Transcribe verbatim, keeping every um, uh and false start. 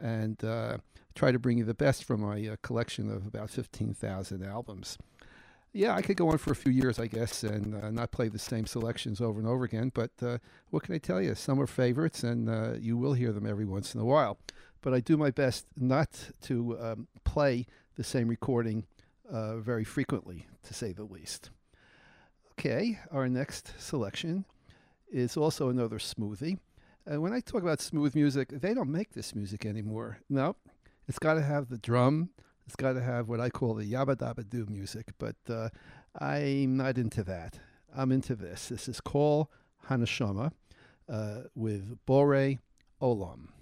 and uh, try to bring you the best from my uh, collection of about fifteen thousand albums. Yeah, I could go on for a few years, I guess, and uh, not play the same selections over and over again. But uh, what can I tell you? Some are favorites, and uh, you will hear them every once in a while. But I do my best not to um, play the same recording uh, very frequently, to say the least. Okay, our next selection is also another smoothie. And when I talk about smooth music, they don't make this music anymore. No, it's got to have the drum. It's got to have what I call the yabba dabba doo music, but uh, I'm not into that. I'm into this. This is Kol Haneshama uh, with Borei Olam.